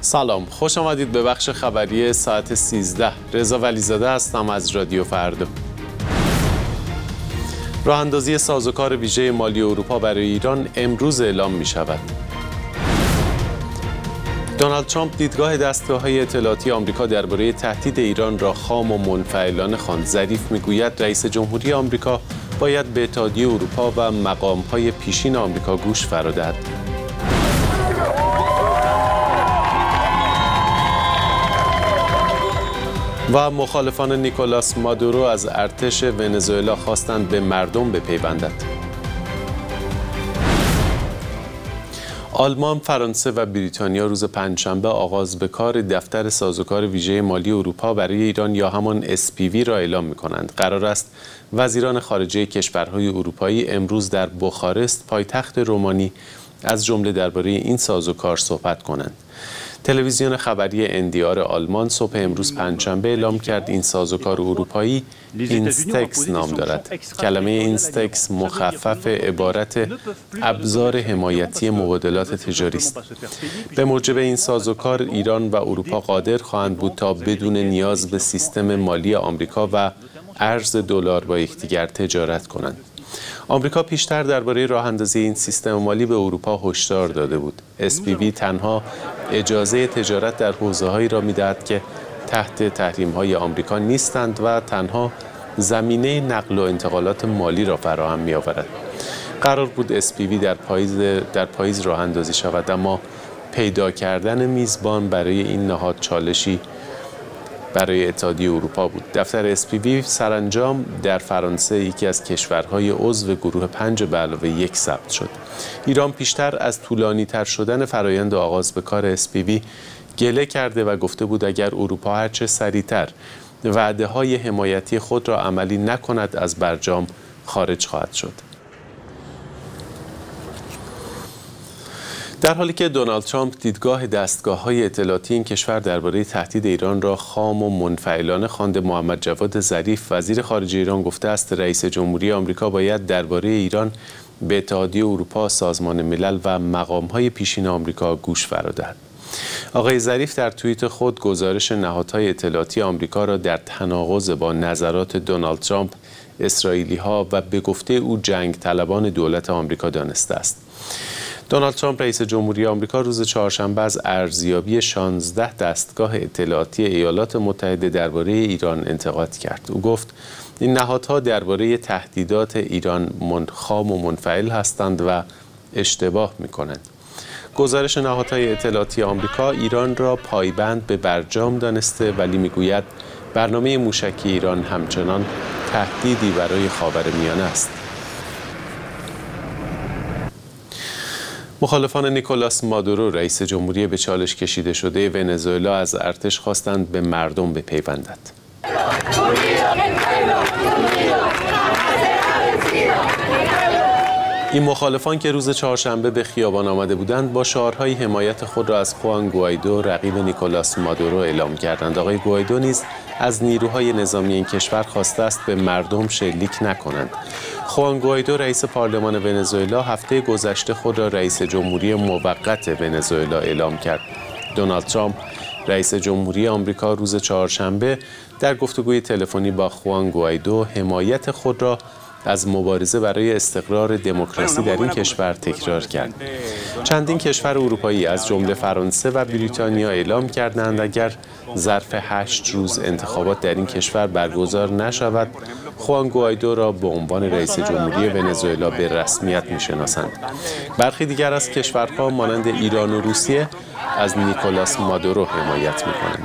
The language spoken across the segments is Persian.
سلام، خوش آمدید به بخش خبری ساعت 13. رضا ولیزاده هستم از رادیو فردا. راه اندازی سازوکار ویژه مالی اروپا برای ایران امروز اعلام می شود. دونالد ترامپ دیدگاه دستگاه‌های اطلاعاتی آمریکا درباره تهدید ایران را خام و منفعلانه خواند. ظریف می‌گوید رئیس جمهوری آمریکا باید به اتحادیه اروپا و مقام‌های پیشین آمریکا گوش فرا دهد. و مخالفان نیکولاس مادورو از ارتش ونزوئلا خواستند به مردم بپیوندد. آلمان، فرانسه و بریتانیا روز پنجشنبه آغاز به کار دفتر سازوکار ویژه مالی اروپا برای ایران یا همان SPV را اعلام می‌کنند. قرار است وزیران خارجه کشورهای اروپایی امروز در بخارست، پایتخت رومانی، از جمله درباره این سازوکار صحبت کنند. تلویزیون خبری NDR آلمان صبح امروز پنجشنبه اعلام کرد این سازوکار اروپایی اینستکس نام دارد. کلمه اینستکس مخفف عبارت ابزار حمایتی مبادلات تجاری است. به موجب این سازوکار ایران و اروپا قادر خواهند بود تا بدون نیاز به سیستم مالی آمریکا و ارز دلار با یکدیگر تجارت کنند. آمریکا پیشتر درباره راه اندازی این سیستم مالی به اروپا هشدار داده بود. SPV تنها اجازه تجارت در حوزه‌هایی را می‌دهد که تحت تحریم‌های آمریکا نیستند و تنها زمینه نقل و انتقالات مالی را فراهم می‌آورد. قرار بود SPV در پاییز راه اندازی شود، اما پیدا کردن میزبان برای این نهاد چالشی برای اتحادیه اروپا بود. دفتر SPV سرانجام در فرانسه، یکی از کشورهای عضو گروه 5 به علاوه 1 ثبت شد. ایران پیشتر از طولانی‌تر شدن فرایند آغاز به کار SPV گله کرده و گفته بود اگر اروپا هرچه سریعتر وعده‌های حمایتی خود را عملی نکند از برجام خارج خواهد شد. در حالی که دونالد ترامپ دیدگاه دستگاه‌های اطلاعاتی این کشور درباره تهدید ایران را خام و منفعلانه خوانده، محمد جواد ظریف وزیر خارجه ایران گفته است رئیس جمهوری آمریکا باید درباره ایران به اتحادیه اروپا، سازمان ملل و مقام‌های پیشین آمریکا گوش فرا دهد. آقای ظریف در توییت خود گزارش نهادهای اطلاعاتی آمریکا را در تناقض با نظرات دونالد ترامپ، اسرائیلی‌ها و به گفته او جنگ طلبان دولت آمریکا دانسته است. دونالد ترامپ رئیس جمهوری آمریکا روز چهارشنبه از ارزیابی 16 دستگاه اطلاعاتی ایالات متحده درباره ایران انتقاد کرد. او گفت این نهادها درباره تهدیدات ایران خام و منفعل هستند و اشتباه می‌کنند. گزارش نهادهای اطلاعاتی آمریکا ایران را پایبند به برجام دانسته، ولی می‌گوید برنامه موشکی ایران همچنان تهدیدی برای خاورمیانه است. مخالفان نیکولاس مادورو، رئیس جمهوری به چالش کشیده شده ونزوئلا، از ارتش خواستند به مردم بپیوندد. این مخالفان که روز چهارشنبه به خیابان آمده بودند با شعارهای حمایت خود را از خوان گوایدو، رقیب نیکولاس مادورو، اعلام کردند. آقای گوایدو نیز از نیروهای نظامی این کشور خواسته است به مردم شلیک نکنند. خوان گوایدو، رئیس پارلمان ونزوئلا، هفته گذشته خود را رئیس جمهوری موقت ونزوئلا اعلام کرد. دونالد ترامپ، رئیس جمهوری آمریکا، روز چهارشنبه در گفتگوی تلفنی با خوان گوایدو حمایت خود را از مبارزه برای استقرار دموکراسی در این کشور تکرار کرد. چندین کشور اروپایی از جمله فرانسه و بریتانیا اعلام کردند اگر ظرف 8 روز انتخابات در این کشور برگزار نشود، خوان گوایدو را به عنوان رئیس جمهوری ونزوئلا به رسمیت می‌شناسند. برخی دیگر از کشورها مانند ایران و روسیه از نیکولاس مادورو حمایت می‌کنند.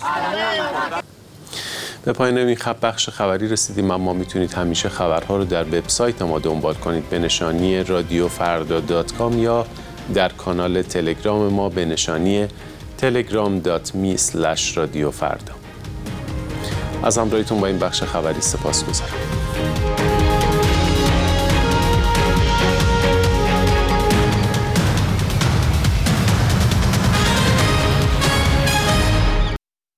به پایان این بخش خبری رسیدیم، اما میتونید همیشه خبرها رو در وبسایت ما دنبال کنید به نشانی radiofarda.com یا در کانال تلگرام ما به نشانی telegram.me/radiofarda. از همراهیتون با این بخش خبری سپاسگزارم.